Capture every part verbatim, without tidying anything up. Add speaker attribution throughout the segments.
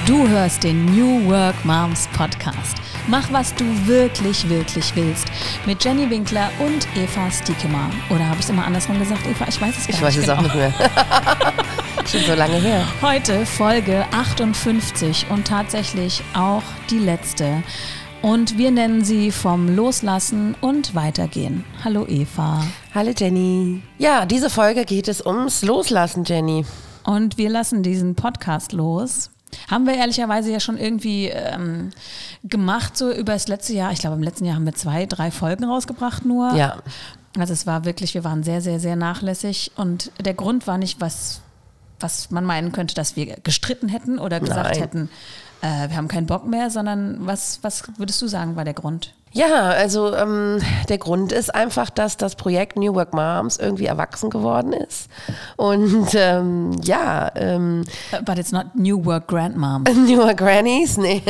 Speaker 1: Du hörst den New Work Moms Podcast. Mach, was du wirklich, wirklich willst. Mit Jenny Winkler und Eva Stiekema. Oder habe ich es immer andersrum gesagt, Eva? Ich weiß es gar
Speaker 2: ich nicht. Ich weiß es auch nicht mehr. Schon so lange her.
Speaker 1: Heute Folge achtundfünfzig und tatsächlich auch die letzte. Und wir nennen sie vom Loslassen und Weitergehen. Hallo Eva.
Speaker 2: Hallo Jenny. Ja, diese Folge geht es ums Loslassen, Jenny.
Speaker 1: Und wir lassen diesen Podcast los. Haben wir ehrlicherweise ja schon irgendwie ähm, gemacht, so über das letzte Jahr. Ich glaube, im letzten Jahr haben wir zwei, drei Folgen rausgebracht nur.
Speaker 2: Ja.
Speaker 1: Also es war wirklich, wir waren sehr, sehr, sehr nachlässig. Und der Grund war nicht, was, was man meinen könnte, dass wir gestritten hätten oder gesagt
Speaker 2: Nein.
Speaker 1: hätten, äh, wir haben keinen Bock mehr, sondern was, was würdest du sagen, war der Grund?
Speaker 2: Ja, also ähm, der Grund ist einfach, dass das Projekt New Work Moms irgendwie erwachsen geworden ist. Und ähm, ja. Ähm,
Speaker 1: But it's not New Work Grandmoms.
Speaker 2: New Work Grannies, nee.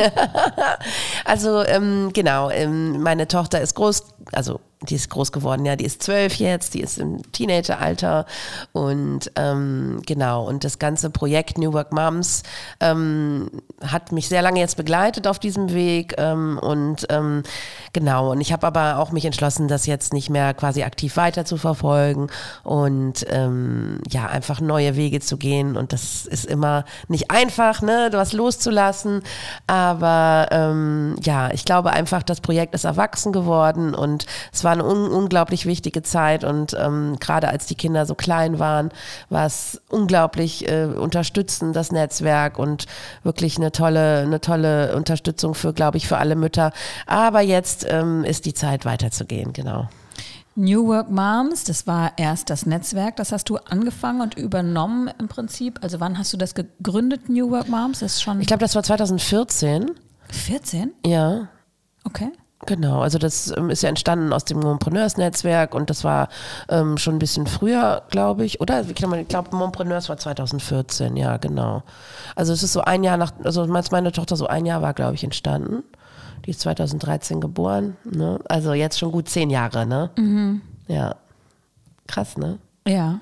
Speaker 2: Also ähm, genau, ähm, meine Tochter ist groß, also die ist groß geworden, ja, die ist zwölf jetzt, die ist im Teenageralter und ähm, genau, und das ganze Projekt New Work Moms ähm, hat mich sehr lange jetzt begleitet auf diesem Weg ähm, und ähm, genau, und ich habe aber auch mich entschlossen, das jetzt nicht mehr quasi aktiv weiter zu verfolgen und ähm, ja, einfach neue Wege zu gehen und das ist immer nicht einfach, ne, was loszulassen, aber ähm, ja, ich glaube einfach, das Projekt ist erwachsen geworden und es war eine un- unglaublich wichtige Zeit und ähm, gerade als die Kinder so klein waren, war es unglaublich äh, unterstützend, das Netzwerk und wirklich eine tolle, eine tolle Unterstützung für, glaube ich, für alle Mütter. Aber jetzt ähm, ist die Zeit weiterzugehen, genau.
Speaker 1: New Work Moms, das war erst das Netzwerk, das hast du angefangen und übernommen im Prinzip. Also wann hast du das gegründet, New Work Moms? Das ist schon
Speaker 2: Ich glaube, das war zwanzig vierzehn.
Speaker 1: vierzehn?
Speaker 2: Ja.
Speaker 1: Okay.
Speaker 2: Genau, also das ähm, ist ja entstanden aus dem Mompreneurs-Netzwerk und das war ähm, schon ein bisschen früher, glaube ich, oder? Ich glaube, Mompreneurs war zwanzig vierzehn, ja, genau. Also es ist so ein Jahr nach, also als meine Tochter so ein Jahr war, glaube ich, entstanden. Die ist zwanzig dreizehn geboren, ne? Also jetzt schon gut zehn Jahre, ne?
Speaker 1: Mhm.
Speaker 2: Ja, krass, ne?
Speaker 1: Ja.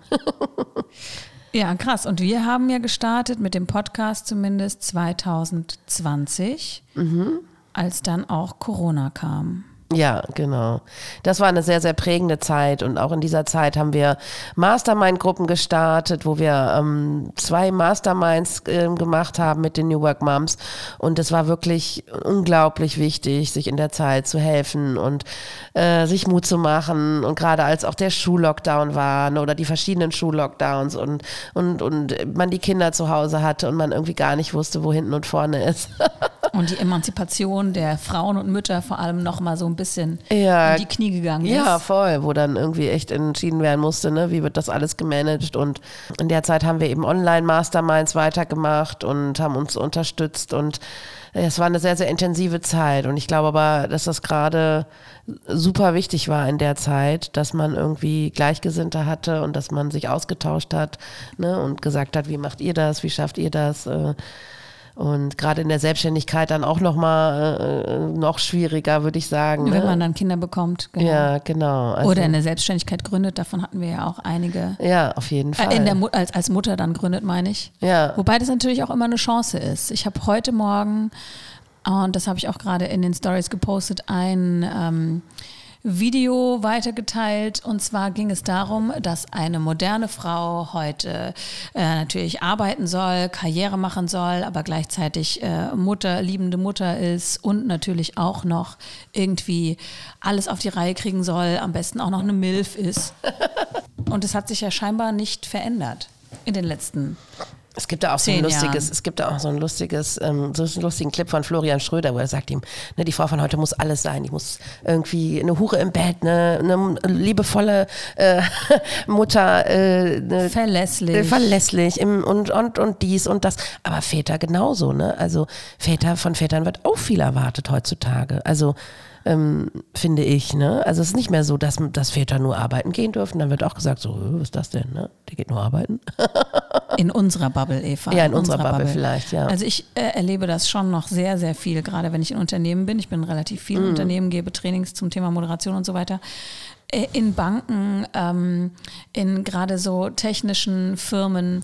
Speaker 1: Ja, krass. Und wir haben ja gestartet mit dem Podcast zumindest zwanzig zwanzig. Mhm. Als dann auch Corona kam.
Speaker 2: Ja, genau. Das war eine sehr, sehr prägende Zeit und auch in dieser Zeit haben wir Mastermind-Gruppen gestartet, wo wir ähm, zwei Masterminds äh, gemacht haben mit den New Work Moms und es war wirklich unglaublich wichtig, sich in der Zeit zu helfen und äh, sich Mut zu machen und gerade als auch der Schullockdown war oder die verschiedenen Schullockdowns und, und, und man die Kinder zu Hause hatte und man irgendwie gar nicht wusste, wo hinten und vorne ist.
Speaker 1: Und die Emanzipation der Frauen und Mütter vor allem noch mal so ein bisschen
Speaker 2: ja,
Speaker 1: in die Knie gegangen ist.
Speaker 2: Ja, voll, wo dann irgendwie echt entschieden werden musste, ne, wie wird das alles gemanagt und in der Zeit haben wir eben Online-Masterminds weitergemacht und haben uns unterstützt und es war eine sehr, sehr intensive Zeit und ich glaube aber, dass das gerade super wichtig war in der Zeit, dass man irgendwie Gleichgesinnte hatte und dass man sich ausgetauscht hat, ne, und gesagt hat, wie macht ihr das, wie schafft ihr das, äh, und gerade in der Selbstständigkeit dann auch nochmal äh, noch schwieriger, würde ich sagen.
Speaker 1: Wenn
Speaker 2: ne?
Speaker 1: man dann Kinder bekommt. Genau.
Speaker 2: Ja, genau. Also,
Speaker 1: oder in der Selbstständigkeit gründet, davon hatten wir ja auch einige.
Speaker 2: Ja, auf jeden Fall.
Speaker 1: Äh, in der Mu- als, als Mutter dann gründet, meine ich.
Speaker 2: Ja.
Speaker 1: Wobei das natürlich auch immer eine Chance ist. Ich habe heute Morgen, und das habe ich auch gerade in den Stories gepostet, ein ähm, Video weitergeteilt und zwar ging es darum, dass eine moderne Frau heute äh, natürlich arbeiten soll, Karriere machen soll, aber gleichzeitig äh, Mutter, liebende Mutter ist und natürlich auch noch irgendwie alles auf die Reihe kriegen soll, am besten auch noch eine MILF ist. Und es hat sich ja scheinbar nicht verändert in den letzten
Speaker 2: Es gibt da auch so ein lustiges, Jahren. es gibt da auch so ein lustiges, ähm, so einen lustigen Clip von Florian Schröder, wo er sagt ihm, ne, die Frau von heute muss alles sein, die muss irgendwie eine Hure im Bett, ne, eine liebevolle äh, Mutter, äh, ne,
Speaker 1: verlässlich,
Speaker 2: äh, verlässlich im, und, und, und dies und das, aber Väter genauso, ne, also Väter, von Vätern wird auch viel erwartet heutzutage, also Ähm, finde ich, ne? Also es ist nicht mehr so, dass, dass Väter nur arbeiten gehen dürfen. Dann wird auch gesagt, so, was ist das denn, ne? Der geht nur arbeiten.
Speaker 1: In unserer Bubble, Eva.
Speaker 2: Ja, in, in unserer, unserer Bubble, Bubble vielleicht, ja.
Speaker 1: Also ich äh, erlebe das schon noch sehr, sehr viel, gerade wenn ich in Unternehmen bin. Ich bin in relativ vielen mm. Unternehmen, gebe Trainings zum Thema Moderation und so weiter. In Banken, ähm, in gerade so technischen Firmen,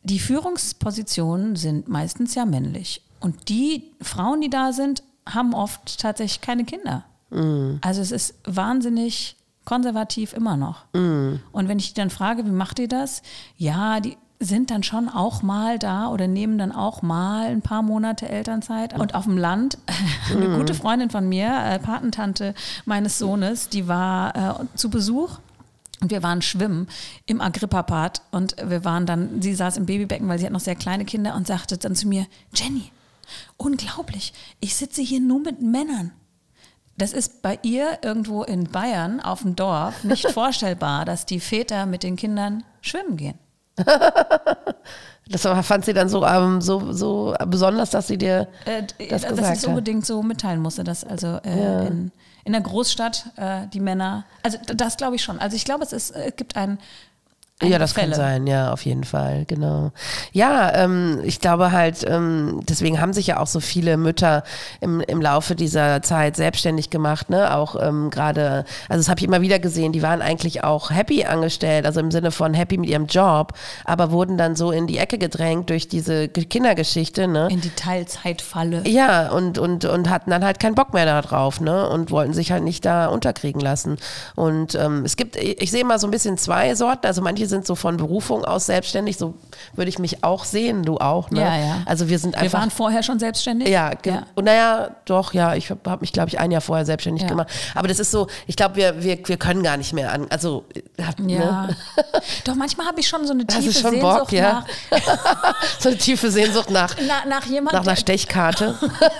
Speaker 1: die Führungspositionen sind meistens ja männlich. Und die Frauen, die da sind, haben oft tatsächlich keine Kinder. Mm. Also es ist wahnsinnig konservativ immer noch. Mm. Und wenn ich die dann frage, wie macht ihr das? Ja, die sind dann schon auch mal da oder nehmen dann auch mal ein paar Monate Elternzeit. Und auf dem Land, eine mm. gute Freundin von mir, äh, Patentante meines Sohnes, die war äh, zu Besuch. Und wir waren schwimmen im Agrippa-Bad und wir waren dann, sie saß im Babybecken, weil sie hat noch sehr kleine Kinder und sagte dann zu mir, Jenny, unglaublich, ich sitze hier nur mit Männern. Das ist bei ihr irgendwo in Bayern auf dem Dorf nicht vorstellbar, dass die Väter mit den Kindern schwimmen gehen.
Speaker 2: Das fand sie dann so, ähm, so, so besonders, dass sie dir
Speaker 1: äh,
Speaker 2: das
Speaker 1: dass
Speaker 2: gesagt
Speaker 1: ich es unbedingt so mitteilen musste, dass also äh,
Speaker 2: ja.
Speaker 1: in, in der Großstadt äh, die Männer, also das glaube ich schon. Also ich glaube, es ist, es gibt ein
Speaker 2: Ja, das
Speaker 1: Fälle.
Speaker 2: kann sein, ja, auf jeden Fall, genau. Ja, ähm, ich glaube halt, ähm, deswegen haben sich ja auch so viele Mütter im, im Laufe dieser Zeit selbstständig gemacht, ne, auch ähm, gerade, also das habe ich immer wieder gesehen, die waren eigentlich auch happy angestellt, also im Sinne von happy mit ihrem Job, aber wurden dann so in die Ecke gedrängt durch diese Kindergeschichte, ne.
Speaker 1: In die Teilzeitfalle.
Speaker 2: Ja, und, und, und hatten dann halt keinen Bock mehr da drauf, ne, und wollten sich halt nicht da unterkriegen lassen. Und ähm, es gibt, ich sehe mal so ein bisschen zwei Sorten, also manche sind so von Berufung aus selbstständig, so würde ich mich auch sehen, du auch, ne?
Speaker 1: Ja, ja.
Speaker 2: Also wir sind einfach...
Speaker 1: Wir waren vorher schon selbstständig?
Speaker 2: Ja, ge-
Speaker 1: ja.
Speaker 2: Und naja, doch, ja, ich habe hab mich, glaube ich, ein Jahr vorher selbstständig
Speaker 1: ja.
Speaker 2: gemacht. Aber das ist so, ich glaube, wir, wir, wir können gar nicht mehr an, also...
Speaker 1: Ja,
Speaker 2: ne?
Speaker 1: Doch, manchmal habe ich schon so eine
Speaker 2: Hast
Speaker 1: tiefe
Speaker 2: du schon
Speaker 1: Sehnsucht
Speaker 2: Bock, ja?
Speaker 1: nach...
Speaker 2: So eine tiefe Sehnsucht nach...
Speaker 1: Na, nach jemand,
Speaker 2: nach einer Stechkarte.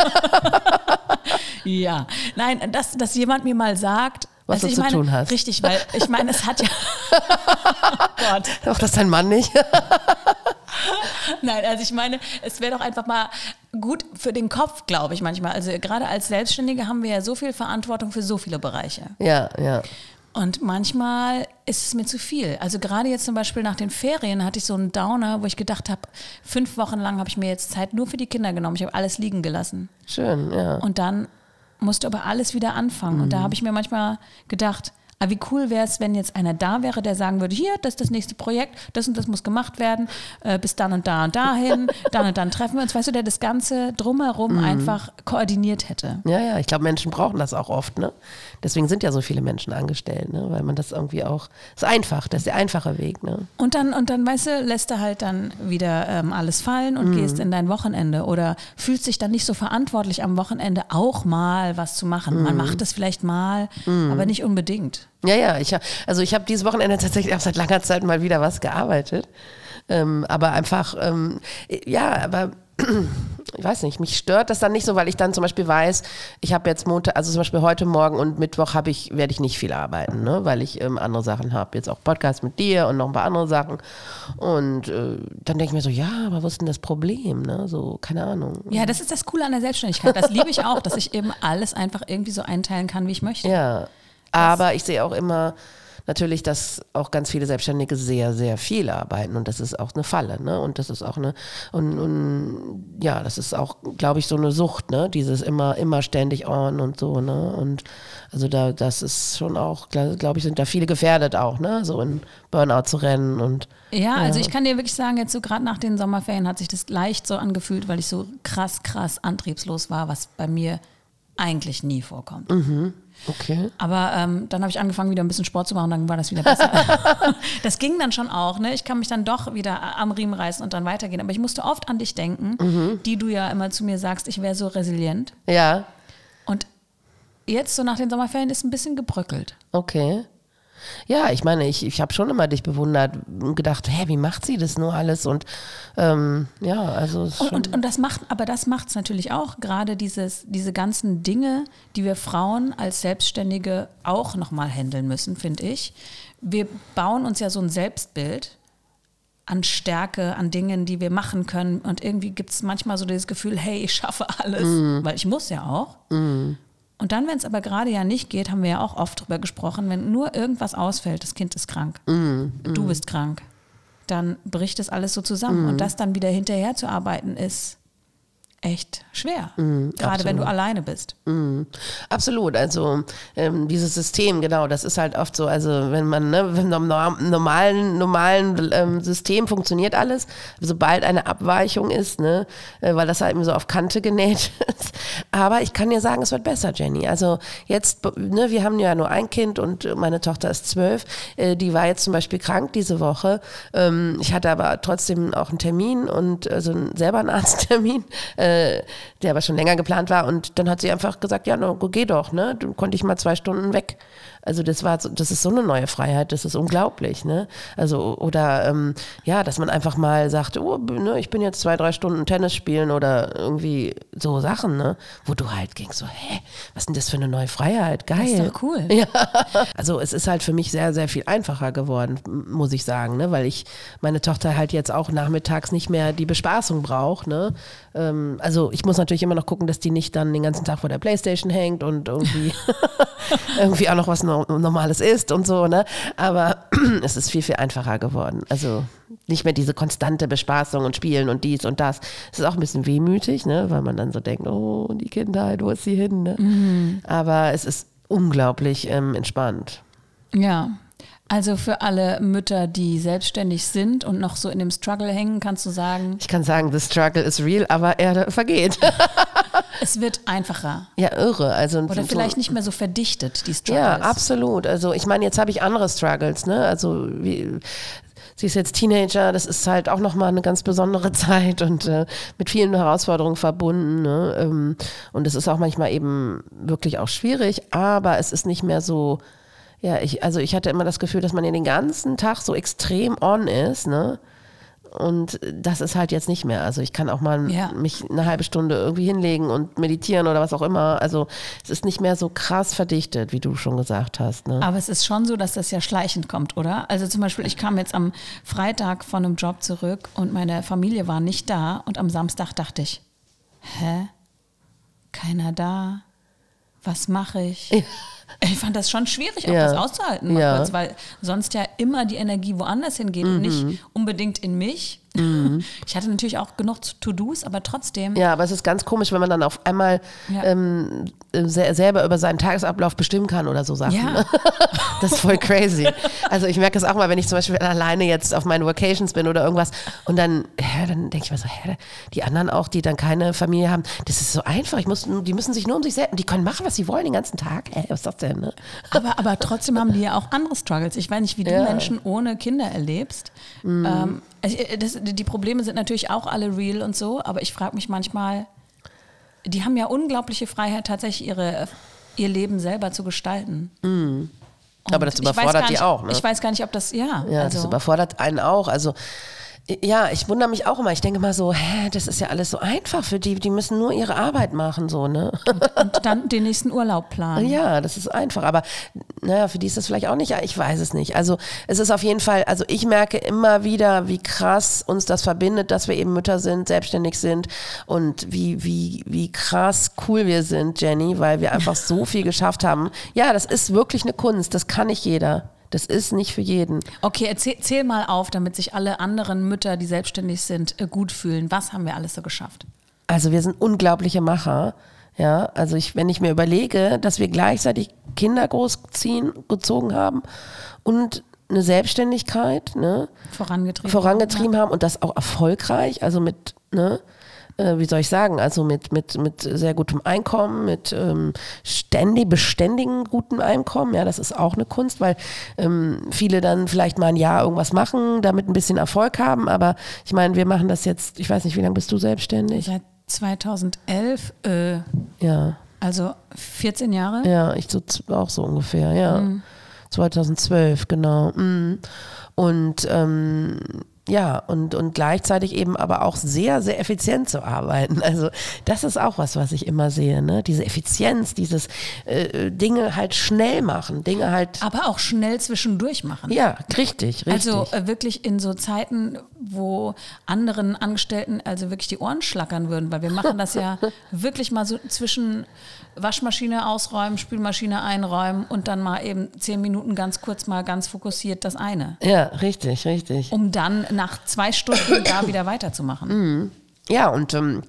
Speaker 1: Ja, nein, dass, dass jemand mir mal sagt...
Speaker 2: Was
Speaker 1: also
Speaker 2: du
Speaker 1: ich
Speaker 2: zu
Speaker 1: meine,
Speaker 2: tun hast.
Speaker 1: Richtig, weil ich meine, es hat ja...
Speaker 2: Gott. Doch, das ist dein Mann nicht.
Speaker 1: Nein, also ich meine, es wäre doch einfach mal gut für den Kopf, glaube ich manchmal. Also gerade als Selbstständige haben wir ja so viel Verantwortung für so viele Bereiche.
Speaker 2: Ja, ja.
Speaker 1: Und manchmal ist es mir zu viel. Also gerade jetzt zum Beispiel nach den Ferien hatte ich so einen Downer, wo ich gedacht habe, fünf Wochen lang habe ich mir jetzt Zeit nur für die Kinder genommen. Ich habe alles liegen gelassen.
Speaker 2: Schön, ja.
Speaker 1: Und dann musste aber alles wieder anfangen. Mhm. Und da habe ich mir manchmal gedacht, aber wie cool wäre es, wenn jetzt einer da wäre, der sagen würde, hier, das ist das nächste Projekt, das und das muss gemacht werden, äh, bis dann und da und dahin, dann und dann treffen wir uns, weißt du, der das Ganze drumherum mhm. einfach koordiniert hätte.
Speaker 2: Ja, ja, ich glaube, Menschen brauchen das auch oft, ne? Deswegen sind ja so viele Menschen angestellt, ne? Weil man das irgendwie auch, ist einfach, das ist der einfache Weg, ne?
Speaker 1: Und dann, und dann, weißt du, lässt du halt dann wieder ähm, alles fallen und mhm. gehst in dein Wochenende oder fühlst dich dann nicht so verantwortlich am Wochenende auch mal was zu machen. Mhm. Man macht das vielleicht mal, mhm. aber nicht unbedingt.
Speaker 2: Ja, ja, ich, also ich habe dieses Wochenende tatsächlich auch seit langer Zeit mal wieder was gearbeitet, ähm, aber einfach, ähm, ja, aber ich weiß nicht, mich stört das dann nicht so, weil ich dann zum Beispiel weiß, ich habe jetzt Montag, also zum Beispiel heute Morgen und Mittwoch habe ich, werde ich nicht viel arbeiten, ne, weil ich ähm, andere Sachen habe, jetzt auch Podcast mit dir und noch ein paar andere Sachen und äh, dann denke ich mir so, ja, aber was ist denn das Problem, ne, so, keine Ahnung.
Speaker 1: Ja, das ist das Coole an der Selbstständigkeit, das liebe ich auch, dass ich eben alles einfach irgendwie so einteilen kann, wie ich möchte.
Speaker 2: Ja, aber ich sehe auch immer natürlich, dass auch ganz viele Selbstständige sehr, sehr viel arbeiten und das ist auch eine Falle, ne? Und das ist auch eine, und, und ja, das ist auch, glaube ich, so eine Sucht, ne? Dieses immer, immer ständig on und so, ne? Und also da, das ist schon auch, glaube ich, sind da viele gefährdet auch, ne? So in Burnout zu rennen und
Speaker 1: ja, ja, also ich kann dir wirklich sagen, jetzt so gerade nach den Sommerferien hat sich das leicht so angefühlt, weil ich so krass, krass antriebslos war, was bei mir eigentlich nie vorkommt.
Speaker 2: Mhm. Okay.
Speaker 1: Aber ähm, dann habe ich angefangen, wieder ein bisschen Sport zu machen, dann war das wieder besser. Das ging dann schon auch, ne? Ich kann mich dann doch wieder am Riemen reißen und dann weitergehen. Aber ich musste oft an dich denken, mhm. die du ja immer zu mir sagst, ich wäre so resilient.
Speaker 2: Ja.
Speaker 1: Und jetzt so nach den Sommerferien ist ein bisschen gebröckelt.
Speaker 2: Okay. Ja, ich meine, ich, ich habe schon immer dich bewundert und gedacht, hä, wie macht sie das nur alles? Und ähm, ja, also es ist
Speaker 1: und,
Speaker 2: schon
Speaker 1: und, und das macht, aber das macht es natürlich auch, gerade dieses, diese ganzen Dinge, die wir Frauen als Selbstständige auch nochmal handeln müssen, finde ich. Wir bauen uns ja so ein Selbstbild an Stärke, an Dingen, die wir machen können und irgendwie gibt es manchmal so dieses Gefühl, hey, ich schaffe alles, mm. weil ich muss ja auch. Mm. Und dann, wenn es aber gerade ja nicht geht, haben wir ja auch oft drüber gesprochen, wenn nur irgendwas ausfällt, das Kind ist krank, mm, du mm. bist krank, dann bricht das alles so zusammen. Mm. Und das dann wieder hinterher zu arbeiten ist echt schwer.
Speaker 2: Mm,
Speaker 1: Gerade
Speaker 2: absolut.
Speaker 1: wenn du alleine bist.
Speaker 2: Mm, absolut, also ähm, dieses System, genau, das ist halt oft so, also wenn man, ne, wenn im normalen, normalen ähm, System funktioniert alles, sobald eine Abweichung ist, ne, äh, weil das halt eben so auf Kante genäht ist. Aber ich kann dir sagen, es wird besser, Jenny. Also jetzt, ne, wir haben ja nur ein Kind und meine Tochter ist zwölf, äh, die war jetzt zum Beispiel krank diese Woche. Ähm, ich hatte aber trotzdem auch einen Termin und also selber einen Arzttermin, äh, der aber schon länger geplant war und dann hat sie einfach gesagt, ja, no, geh doch, ne? Dann konnte ich mal zwei Stunden weg. Also das war, so, das ist so eine neue Freiheit, das ist unglaublich, ne? Also oder ähm, ja, dass man einfach mal sagt, oh, ne, ich bin jetzt zwei, drei Stunden Tennis spielen oder irgendwie so Sachen, ne? Wo du halt gingst so, hä, was ist denn das für eine neue Freiheit? Geil.
Speaker 1: Das ist doch cool.
Speaker 2: Ja, also es ist halt für mich sehr, sehr viel einfacher geworden, muss ich sagen, ne? Weil ich meine Tochter halt jetzt auch nachmittags nicht mehr die Bespaßung braucht, ne? Ähm, also ich muss natürlich immer noch gucken, dass die nicht dann den ganzen Tag vor der Playstation hängt und irgendwie irgendwie auch noch was Normales isst und so, ne? Aber es ist viel, viel einfacher geworden. Also nicht mehr diese konstante Bespaßung und Spielen und dies und das. Es ist auch ein bisschen wehmütig, ne? Weil man dann so denkt, oh, die Kindheit, wo ist sie hin? Ne? Mhm. Aber es ist unglaublich ähm, entspannt.
Speaker 1: Ja, also für alle Mütter, die selbstständig sind und noch so in dem Struggle hängen, kannst du sagen?
Speaker 2: Ich kann sagen, the struggle is real, aber er vergeht.
Speaker 1: Es wird einfacher.
Speaker 2: Ja, irre. Also,
Speaker 1: Oder vielleicht so, nicht mehr so verdichtet, die Struggles.
Speaker 2: Ja, absolut. Also ich meine, jetzt habe ich andere Struggles, ne? Also wie, sie ist jetzt Teenager, das ist halt auch nochmal eine ganz besondere Zeit und äh, mit vielen Herausforderungen verbunden. Ne? Ähm, und es ist auch manchmal eben wirklich auch schwierig, aber es ist nicht mehr so, ja, ich, also ich hatte immer das Gefühl, dass man ja den ganzen Tag so extrem on ist, ne? Und das ist halt jetzt nicht mehr. Also ich kann auch mal ja. mich eine halbe Stunde irgendwie hinlegen und meditieren oder was auch immer. Also es ist nicht mehr so krass verdichtet, wie du schon gesagt hast. Ne?
Speaker 1: Aber es ist schon so, dass das ja schleichend kommt, oder? Also zum Beispiel, ich kam jetzt am Freitag von einem Job zurück und meine Familie war nicht da und am Samstag dachte ich, hä? Keiner da? Was mache ich? Ja. Ich fand das schon schwierig, auch ja. das auszuhalten, ja. kurz, weil sonst ja immer die Energie woanders hingeht mhm. und nicht unbedingt in mich. Mhm. Ich hatte natürlich auch genug To-Dos, aber trotzdem.
Speaker 2: Ja, aber es ist ganz komisch, wenn man dann auf einmal ja. ähm, se- selber über seinen Tagesablauf bestimmen kann oder so Sachen. Ja. Das ist voll crazy. Also ich merke es auch mal, wenn ich zum Beispiel alleine jetzt auf meinen Vacations bin oder irgendwas und dann, ja, dann denke ich mir so, hä, die anderen auch, die dann keine Familie haben, das ist so einfach. Ich muss, die müssen sich nur um sich selbst, die können machen, was sie wollen den ganzen Tag. Hä, was ist das denn? Ne?
Speaker 1: Aber, aber trotzdem haben die ja auch andere Struggles. Ich weiß nicht, wie du ja. Menschen ohne Kinder erlebst. Mhm. Ähm, das, die Probleme sind natürlich auch alle real und so, aber ich frage mich manchmal, die haben ja unglaubliche Freiheit, tatsächlich ihre, ihr Leben selber zu gestalten.
Speaker 2: Mhm. Aber das überfordert die auch, ne?
Speaker 1: Ich weiß gar nicht, ob das, ja.
Speaker 2: Ja,
Speaker 1: also.
Speaker 2: das überfordert einen auch. Also ja, ich wundere mich auch immer. Ich denke mal so, hä, das ist ja alles so einfach für die. Die müssen nur ihre Arbeit machen, so, ne?
Speaker 1: Und, und dann den nächsten Urlaub planen.
Speaker 2: Ja, das ist einfach. Aber naja, für die ist das vielleicht auch nicht, ich weiß es nicht. Also es ist auf jeden Fall, also ich merke immer wieder, wie krass uns das verbindet, dass wir eben Mütter sind, selbstständig sind und wie, wie, wie krass cool wir sind, Jenny, weil wir einfach so viel geschafft haben. Ja, das ist wirklich eine Kunst, das kann nicht jeder. Das ist nicht für jeden.
Speaker 1: Okay, erzähl, zähl mal auf, damit sich alle anderen Mütter, die selbstständig sind, gut fühlen. Was haben wir alles so geschafft?
Speaker 2: Also wir sind unglaubliche Macher. Ja, also ich, wenn ich mir überlege, dass wir gleichzeitig Kinder großziehen, gezogen haben und eine Selbstständigkeit, ne,
Speaker 1: vorangetrieben,
Speaker 2: vorangetrieben haben, haben und das auch erfolgreich, also mit, ne, wie soll ich sagen, also mit, mit, mit sehr gutem Einkommen, mit ähm, ständig, beständigen gutem Einkommen, ja, das ist auch eine Kunst, weil ähm, viele dann vielleicht mal ein Jahr irgendwas machen, damit ein bisschen Erfolg haben, aber ich meine, wir machen das jetzt, ich weiß nicht, wie lange bist du selbstständig?
Speaker 1: Seit zweitausendelf, äh,
Speaker 2: ja.
Speaker 1: Also vierzehn Jahre?
Speaker 2: Ja, ich so, auch so ungefähr, ja. Mhm. zweitausendzwölf, genau. Mhm. Und ähm, ja, und, und gleichzeitig eben aber auch sehr, sehr effizient zu arbeiten. Also das ist auch was, was ich immer sehe, ne? Diese Effizienz, dieses äh, Dinge halt schnell machen, Dinge halt...
Speaker 1: Aber auch schnell zwischendurch machen.
Speaker 2: Ja, richtig, richtig.
Speaker 1: Also äh, wirklich in so Zeiten, wo anderen Angestellten also wirklich die Ohren schlackern würden, weil wir machen das ja wirklich mal so zwischen Waschmaschine ausräumen, Spülmaschine einräumen und dann mal eben zehn Minuten ganz kurz mal ganz fokussiert das eine.
Speaker 2: Ja, richtig, richtig.
Speaker 1: Um dann nach zwei Stunden da wieder weiterzumachen.
Speaker 2: Mhm. Ja, und ähm,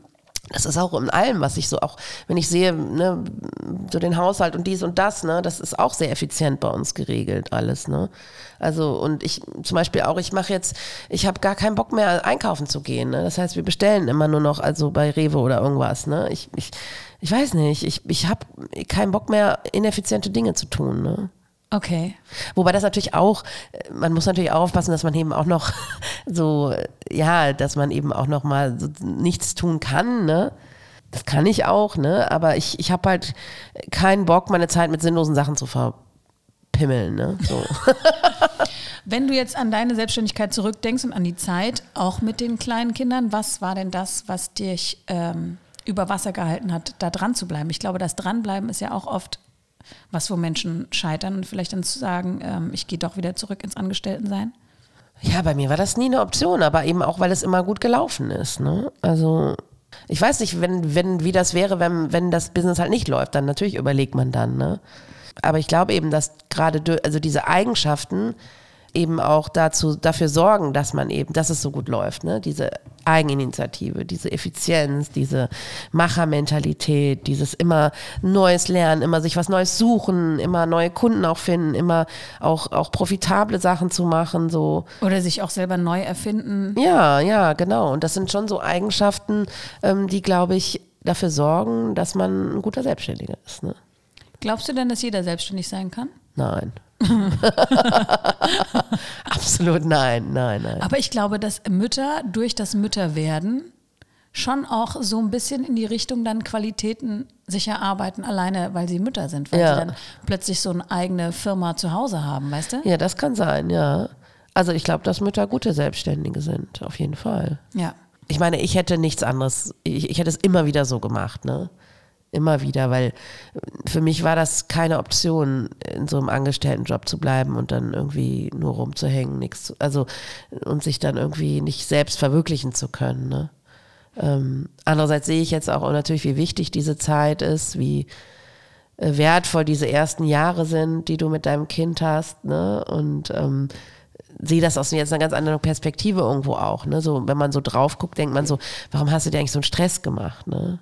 Speaker 2: Das ist auch in allem, was ich so auch, wenn ich sehe, ne, so den Haushalt und dies und das, ne, das ist auch sehr effizient bei uns geregelt alles, ne. Also und ich zum Beispiel auch, ich mache jetzt, ich habe gar keinen Bock mehr einkaufen zu gehen, ne. Das heißt, wir bestellen immer nur noch, also bei Rewe oder irgendwas, ne. Ich, ich, ich weiß nicht, ich, ich habe keinen Bock mehr, ineffiziente Dinge zu tun, ne.
Speaker 1: Okay.
Speaker 2: Wobei das natürlich auch, man muss natürlich auch aufpassen, dass man eben auch noch so, ja, dass man eben auch noch mal so nichts tun kann, ne? Das kann ich auch, ne? Aber ich, ich habe halt keinen Bock, meine Zeit mit sinnlosen Sachen zu verpimmeln, ne? So.
Speaker 1: Wenn du jetzt an deine Selbstständigkeit zurückdenkst und an die Zeit, auch mit den kleinen Kindern, was war denn das, was dich ähm, über Wasser gehalten hat, da dran zu bleiben? Ich glaube, das Dranbleiben ist ja auch oft was, wo Menschen scheitern und vielleicht dann zu sagen, ähm, ich gehe doch wieder zurück ins Angestelltensein?
Speaker 2: Ja, bei mir war das nie eine Option, aber eben auch, weil es immer gut gelaufen ist, ne? Also ich weiß nicht, wenn, wenn, wie das wäre, wenn, wenn das Business halt nicht läuft, dann natürlich überlegt man dann, ne? Aber ich glaube eben, dass gerade also diese Eigenschaften eben auch dazu, dafür sorgen, dass man eben, dass es so gut läuft, ne? Diese Eigeninitiative, diese Effizienz, diese Machermentalität, dieses immer Neues lernen, immer sich was Neues suchen, immer neue Kunden auch finden, immer auch, auch profitable Sachen zu machen, so.
Speaker 1: Oder sich auch selber neu erfinden.
Speaker 2: Ja, ja, genau. Und das sind schon so Eigenschaften, ähm, die, glaube ich, dafür sorgen, dass man ein guter Selbstständiger ist, ne?
Speaker 1: Glaubst du denn, dass jeder selbstständig sein kann?
Speaker 2: Nein. Absolut nein, nein, nein.
Speaker 1: Aber ich glaube, dass Mütter durch das Mütterwerden schon auch so ein bisschen in die Richtung dann Qualitäten sich erarbeiten, alleine weil sie Mütter sind, weil
Speaker 2: ja.
Speaker 1: sie dann plötzlich so eine eigene Firma zu Hause haben, weißt du?
Speaker 2: Ja, das kann sein, ja. Also ich glaube, dass Mütter gute Selbstständige sind, auf jeden Fall.
Speaker 1: Ja.
Speaker 2: Ich meine, ich hätte nichts anderes, ich, ich hätte es immer wieder so gemacht, ne? Immer wieder, weil für mich war das keine Option, in so einem Angestelltenjob zu bleiben und dann irgendwie nur rumzuhängen, nichts zu, also und sich dann irgendwie nicht selbst verwirklichen zu können. Ne? Ähm, andererseits sehe ich jetzt auch natürlich, wie wichtig diese Zeit ist, wie äh, wertvoll diese ersten Jahre sind, die du mit deinem Kind hast, ne? Und ähm, sehe das aus jetzt einer ganz anderen Perspektive irgendwo auch. Ne? So, wenn man so drauf guckt, denkt man so, warum hast du dir eigentlich so einen Stress gemacht? Ne?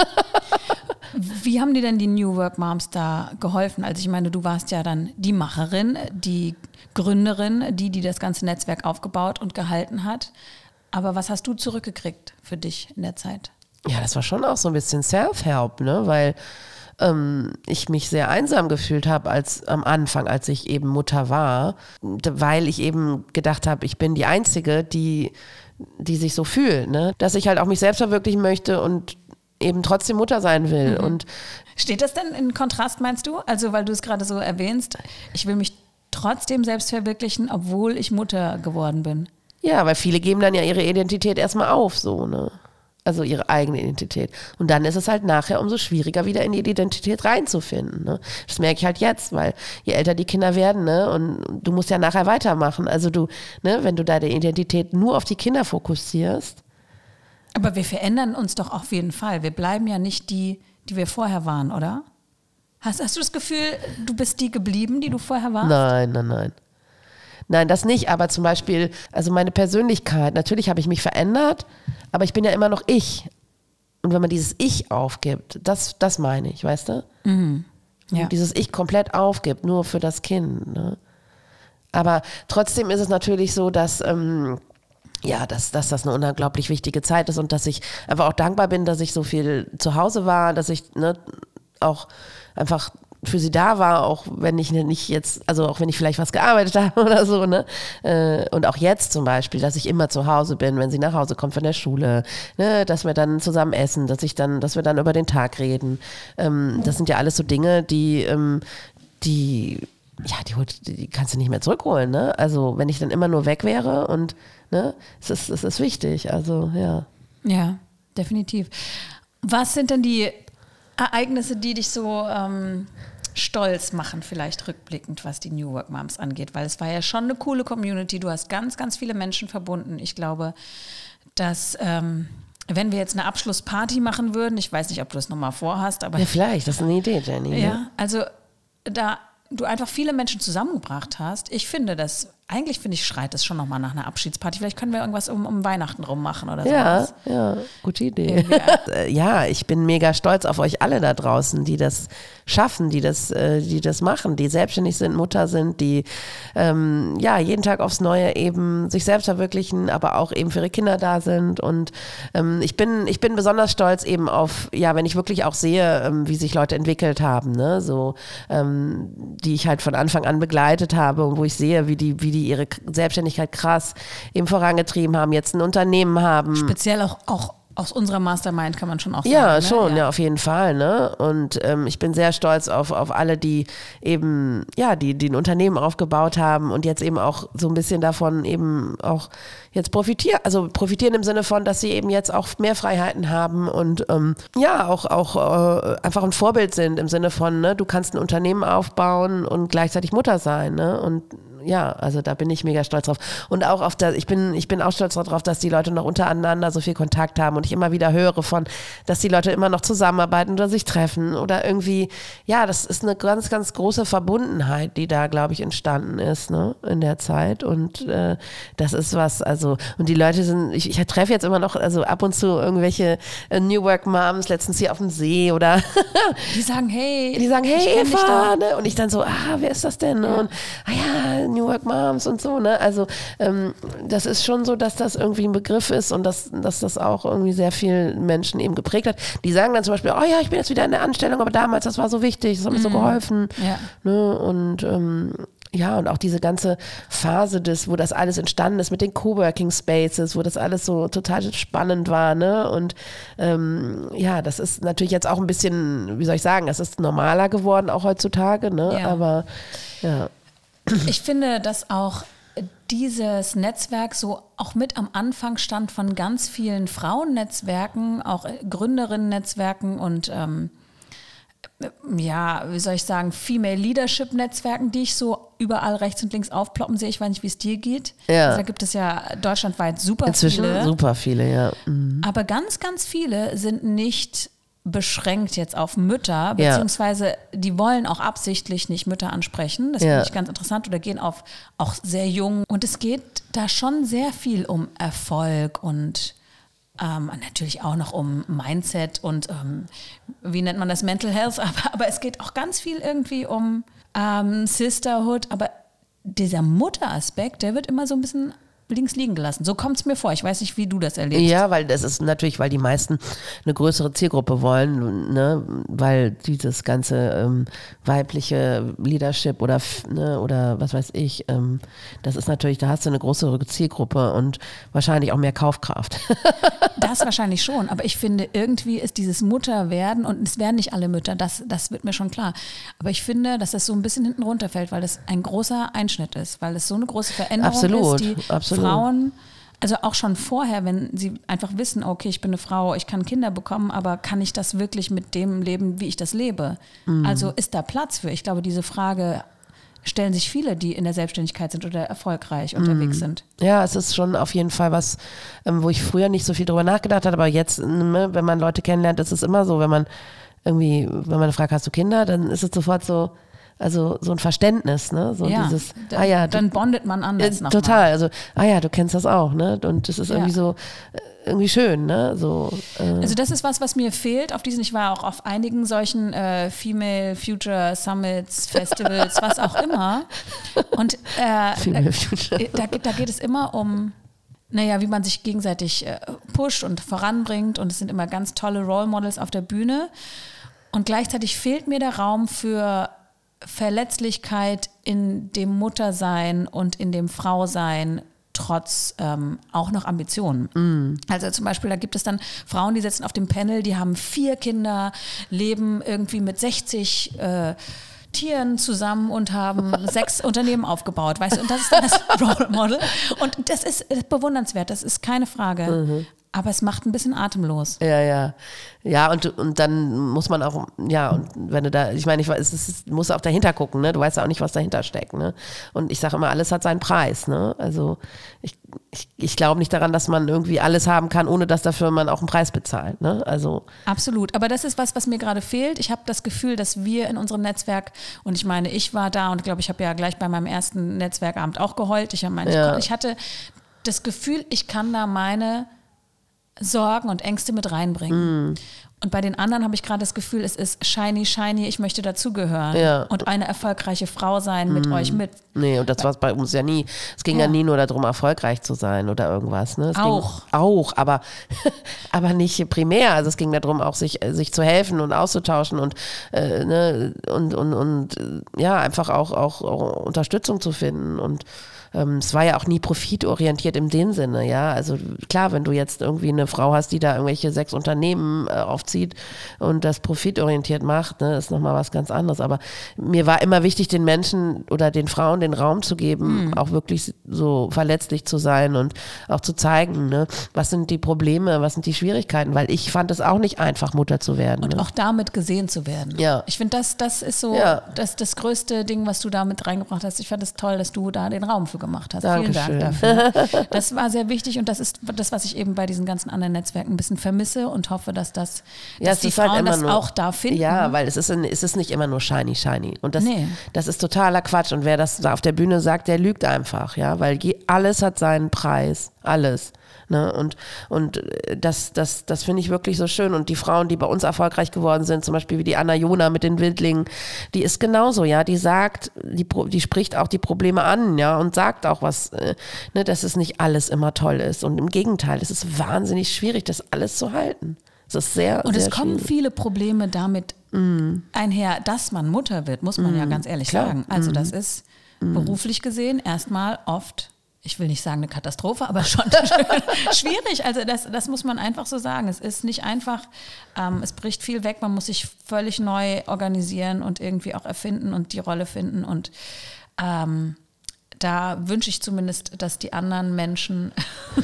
Speaker 1: Wie haben dir denn die New Work Moms da geholfen? Also ich meine, du warst ja dann die Macherin, die Gründerin, die, die das ganze Netzwerk aufgebaut und gehalten hat. Aber was hast du zurückgekriegt für dich in der Zeit?
Speaker 2: Ja, das war schon auch so ein bisschen Self-Help, ne? Weil ähm, ich mich sehr einsam gefühlt habe als am Anfang, als ich eben Mutter war, weil ich eben gedacht habe, ich bin die Einzige, die, die sich so fühlt, ne? Dass ich halt auch mich selbst verwirklichen möchte und eben trotzdem Mutter sein will.
Speaker 1: Mhm.
Speaker 2: Und
Speaker 1: steht das denn in Kontrast, meinst du? Also weil du es gerade so erwähnst, ich will mich trotzdem selbst verwirklichen, obwohl ich Mutter geworden bin.
Speaker 2: Ja, weil viele geben dann ja ihre Identität erstmal auf, so, ne? Also ihre eigene Identität. Und dann ist es halt nachher umso schwieriger, wieder in die Identität reinzufinden. Ne? Das merke ich halt jetzt, weil je älter die Kinder werden, ne, und du musst ja nachher weitermachen. Also du, ne, wenn du deine Identität nur auf die Kinder fokussierst.
Speaker 1: Aber wir verändern uns doch auf jeden Fall. Wir bleiben ja nicht die, die wir vorher waren, oder? Hast, hast du das Gefühl, du bist die geblieben, die du vorher warst?
Speaker 2: Nein, nein, nein. Nein, das nicht, aber zum Beispiel, also meine Persönlichkeit, natürlich habe ich mich verändert, aber ich bin ja immer noch ich. Und wenn man dieses Ich aufgibt, das, das meine ich, weißt du?
Speaker 1: Mhm. Ja.
Speaker 2: Und dieses Ich komplett aufgibt, nur für das Kind. Ne? Aber trotzdem ist es natürlich so, dass, ähm, ja, dass, dass das eine unglaublich wichtige Zeit ist und dass ich einfach auch dankbar bin, dass ich so viel zu Hause war, dass ich ne, auch einfach für sie da war, auch wenn ich nicht jetzt, also auch wenn ich vielleicht was gearbeitet habe oder so, ne? Und auch jetzt zum Beispiel, dass ich immer zu Hause bin, wenn sie nach Hause kommt von der Schule, ne? Dass wir dann zusammen essen, dass ich dann, dass wir dann über den Tag reden. Das sind ja alles so Dinge, die, die, ja, die, die kannst du nicht mehr zurückholen, ne? Also wenn ich dann immer nur weg wäre und, ne, es ist, es ist wichtig, also ja.
Speaker 1: Ja, definitiv. Was sind denn die Ereignisse, die dich so ähm, stolz machen, vielleicht rückblickend, was die New Work Moms angeht? Weil es war ja schon eine coole Community. Du hast ganz, ganz viele Menschen verbunden. Ich glaube, dass ähm, wenn wir jetzt eine Abschlussparty machen würden, ich weiß nicht, ob du das nochmal vorhast, aber...
Speaker 2: Ja, vielleicht, das ist eine Idee, Jenny.
Speaker 1: Ja, also da du einfach viele Menschen zusammengebracht hast. Ich finde das eigentlich finde ich, schreit es schon nochmal nach einer Abschiedsparty. Vielleicht können wir irgendwas um, um Weihnachten rum machen oder so.
Speaker 2: Ja, ja, gute Idee. Ja, ich bin mega stolz auf euch alle da draußen, die das schaffen, die das, die das machen, die selbstständig sind, Mutter sind, die ähm, ja jeden Tag aufs Neue eben sich selbst verwirklichen, aber auch eben für ihre Kinder da sind. Und ähm, ich bin, ich bin besonders stolz eben auf, ja, wenn ich wirklich auch sehe, ähm, wie sich Leute entwickelt haben, ne, so, ähm, die ich halt von Anfang an begleitet habe und wo ich sehe, wie die, wie die ihre Selbstständigkeit krass eben vorangetrieben haben, jetzt ein Unternehmen haben.
Speaker 1: Speziell auch, auch aus unserer Mastermind kann man schon auch sagen.
Speaker 2: Ja,
Speaker 1: ne?
Speaker 2: schon,
Speaker 1: ja.
Speaker 2: ja, auf jeden Fall. Ne? Und ähm, ich bin sehr stolz auf, auf alle, die eben, ja, die, die ein Unternehmen aufgebaut haben und jetzt eben auch so ein bisschen davon eben auch jetzt profitieren, also profitieren im Sinne von, dass sie eben jetzt auch mehr Freiheiten haben und ähm, ja, auch, auch äh, einfach ein Vorbild sind im Sinne von, ne, du kannst ein Unternehmen aufbauen und gleichzeitig Mutter sein, ne? Und ja, also da bin ich mega stolz drauf. Und auch auf das, ich bin, ich bin auch stolz darauf, dass die Leute noch untereinander so viel Kontakt haben und ich immer wieder höre von, dass die Leute immer noch zusammenarbeiten oder sich treffen oder irgendwie, ja, das ist eine ganz, ganz große Verbundenheit, die da, glaube ich, entstanden ist, ne, in der Zeit. Und äh, das ist was, also, und die Leute sind, ich, ich treffe jetzt immer noch, also ab und zu irgendwelche äh, New Work Moms, letztens hier auf dem See oder
Speaker 1: die sagen, hey,
Speaker 2: die sagen, hey Eva, ne? Und ich dann so, ah, wer ist das denn? Ja. Und ah ja, New Work Moms und so, ne? Also ähm, das ist schon so, dass das irgendwie ein Begriff ist und dass, dass das auch irgendwie sehr vielen Menschen eben geprägt hat. Die sagen dann zum Beispiel, oh ja, ich bin jetzt wieder in der Anstellung, aber damals, das war so wichtig, das hat mir mm. so geholfen.
Speaker 1: Ja.
Speaker 2: Ne? Und ähm, ja, und auch diese ganze Phase des, wo das alles entstanden ist mit den Coworking Spaces, wo das alles so total spannend war, ne? Und ähm, ja, das ist natürlich jetzt auch ein bisschen, wie soll ich sagen, es ist normaler geworden, auch heutzutage, ne?
Speaker 1: Ja.
Speaker 2: Aber ja.
Speaker 1: Ich finde, dass auch dieses Netzwerk so auch mit am Anfang stand von ganz vielen Frauennetzwerken, auch Gründerinnen-Netzwerken und ähm, ja, wie soll ich sagen, Female Leadership Netzwerken, die ich so überall rechts und links aufploppen sehe. Ich weiß nicht, wie es dir geht.
Speaker 2: Ja.
Speaker 1: Also da gibt es ja deutschlandweit super
Speaker 2: Inzwischen
Speaker 1: viele.
Speaker 2: Inzwischen super viele, ja. Mhm.
Speaker 1: Aber ganz, ganz viele sind nicht beschränkt jetzt auf Mütter, beziehungsweise ja. die wollen auch absichtlich nicht Mütter ansprechen. Das ja. finde ich ganz interessant. Oder gehen auf auch sehr jung. Und es geht da schon sehr viel um Erfolg und ähm, natürlich auch noch um Mindset und ähm, wie nennt man das, Mental Health. Aber, aber es geht auch ganz viel irgendwie um ähm, Sisterhood. Aber dieser Mutteraspekt, der wird immer so ein bisschen links liegen gelassen. So kommt es mir vor. Ich weiß nicht, wie du das erlebst.
Speaker 2: Ja, weil das ist natürlich, weil die meisten eine größere Zielgruppe wollen, ne? Weil dieses ganze ähm, weibliche Leadership oder, ne, oder was weiß ich, ähm, das ist natürlich, da hast du eine größere Zielgruppe und wahrscheinlich auch mehr Kaufkraft.
Speaker 1: Das wahrscheinlich schon, aber ich finde, irgendwie ist dieses Mutterwerden, und es werden nicht alle Mütter, das, das wird mir schon klar, aber ich finde, dass das so ein bisschen hinten runterfällt, weil das ein großer Einschnitt ist, weil es so eine große Veränderung
Speaker 2: absolut,
Speaker 1: ist, die
Speaker 2: absolut.
Speaker 1: Frauen, also auch schon vorher, wenn sie einfach wissen, okay, ich bin eine Frau, ich kann Kinder bekommen, aber kann ich das wirklich mit dem leben, wie ich das lebe? Mhm. Also ist da Platz für? Ich glaube, diese Frage stellen sich viele, die in der Selbstständigkeit sind oder erfolgreich unterwegs sind.
Speaker 2: Ja, es ist schon auf jeden Fall was, wo ich früher nicht so viel drüber nachgedacht habe, aber jetzt, wenn man Leute kennenlernt, ist es immer so, wenn man irgendwie, wenn man fragt, hast du Kinder, dann ist es sofort so, also so ein Verständnis, ne? So
Speaker 1: ja,
Speaker 2: dieses,
Speaker 1: dann,
Speaker 2: ah ja, du,
Speaker 1: dann bondet man anders
Speaker 2: äh,
Speaker 1: noch
Speaker 2: total,
Speaker 1: mal.
Speaker 2: also, ah ja, du kennst das auch, ne? Und das ist
Speaker 1: ja.
Speaker 2: irgendwie so, irgendwie schön, ne? So, äh.
Speaker 1: Also das ist was, was mir fehlt auf diesen, ich war auch auf einigen solchen äh, Female Future Summits, Festivals, was auch immer. Und äh,
Speaker 2: Female Future.
Speaker 1: Da, da geht es immer um, naja, wie man sich gegenseitig äh, pusht und voranbringt, und es sind immer ganz tolle Role Models auf der Bühne. Und gleichzeitig fehlt mir der Raum für Verletzlichkeit in dem Muttersein und in dem Frausein, trotz ähm, auch noch Ambitionen. Mm. Also zum Beispiel, da gibt es dann Frauen, die sitzen auf dem Panel, die haben vier Kinder, leben irgendwie mit sechzig äh, Tieren zusammen und haben sechs Unternehmen aufgebaut, weißt du, und das ist dann das Role Model. Und das ist bewundernswert, das ist keine Frage. Mhm. Aber es macht ein bisschen atemlos.
Speaker 2: Ja, ja. Ja, und, und dann muss man auch, ja, und wenn du da, ich meine, ich weiß, es ist, du musst auch dahinter gucken, ne? Du weißt ja auch nicht, was dahinter steckt, ne? Und ich sage immer, alles hat seinen Preis, ne? Also ich, ich, ich glaube nicht daran, dass man irgendwie alles haben kann, ohne dass dafür man auch einen Preis bezahlt, ne? Also.
Speaker 1: Absolut. Aber das ist was, was mir gerade fehlt. Ich habe das Gefühl, dass wir in unserem Netzwerk, und ich meine, ich war da und glaube, ich habe ja gleich bei meinem ersten Netzwerkabend auch geheult. Ich, meine,
Speaker 2: ja.
Speaker 1: ich, ich hatte das Gefühl, ich kann da meine Sorgen und Ängste mit reinbringen. Mm. Und bei den anderen habe ich gerade das Gefühl, es ist shiny, shiny, ich möchte dazugehören
Speaker 2: ja.
Speaker 1: und eine erfolgreiche Frau sein mit mm. euch mit.
Speaker 2: Nee, und das war es bei uns ja nie. Es ging ja, ja nie nur darum, erfolgreich zu sein oder irgendwas. Ne? Es
Speaker 1: auch.
Speaker 2: Ging auch, aber, aber nicht primär. Also es ging darum, auch sich, sich zu helfen und auszutauschen und, äh, ne, und, und, und ja, einfach auch, auch, auch Unterstützung zu finden. Und ähm, es war ja auch nie profitorientiert in dem Sinne, ja. Also klar, wenn du jetzt irgendwie eine Frau hast, die da irgendwelche sechs Unternehmen äh, aufzieht und das profitorientiert macht, ne, ist nochmal was ganz anderes. Aber mir war immer wichtig, den Menschen oder den Frauen den Raum zu geben, mhm. auch wirklich so verletzlich zu sein und auch zu zeigen, ne, was sind die Probleme, was sind die Schwierigkeiten, weil ich fand es auch nicht einfach, Mutter zu werden.
Speaker 1: Und
Speaker 2: ne?
Speaker 1: auch damit gesehen zu werden.
Speaker 2: Ja.
Speaker 1: Ich finde, das, das ist so
Speaker 2: ja.
Speaker 1: das, das größte Ding, was du da mit reingebracht hast. Ich fand es toll, dass du da den Raum für gemacht hast.
Speaker 2: Dankeschön.
Speaker 1: Vielen Dank dafür. Das war sehr wichtig und das ist das, was ich eben bei diesen ganzen anderen Netzwerken ein bisschen vermisse und hoffe, dass, das,
Speaker 2: ja,
Speaker 1: dass die Frauen halt das
Speaker 2: nur,
Speaker 1: auch da finden.
Speaker 2: Ja, weil es ist, es ist nicht immer nur shiny, shiny. Und das,
Speaker 1: nee.
Speaker 2: das ist totaler Quatsch. Und wer das da auf der Bühne sagt, der lügt einfach, ja, weil alles hat seinen Preis. Alles. Ne? Und, und das, das, das finde ich wirklich so schön. Und die Frauen, die bei uns erfolgreich geworden sind, zum Beispiel wie die Anna Jona mit den Wildlingen, die ist genauso, ja, die sagt, die, die spricht auch die Probleme an, ja, und sagt auch was, äh, ne, dass es nicht alles immer toll ist. Und im Gegenteil, es ist wahnsinnig schwierig, das alles zu halten. Es ist sehr,
Speaker 1: und
Speaker 2: sehr
Speaker 1: es kommen
Speaker 2: schwierig.
Speaker 1: viele Probleme damit mm. einher, dass man Mutter wird, muss man mm. ja ganz ehrlich Klar. sagen. Also mm. das ist mm. beruflich gesehen erstmal oft, ich will nicht sagen eine Katastrophe, aber schon schwierig. Also das, das muss man einfach so sagen. Es ist nicht einfach, ähm, es bricht viel weg, man muss sich völlig neu organisieren und irgendwie auch erfinden und die Rolle finden. Und ähm, da wünsche ich zumindest, dass die anderen Menschen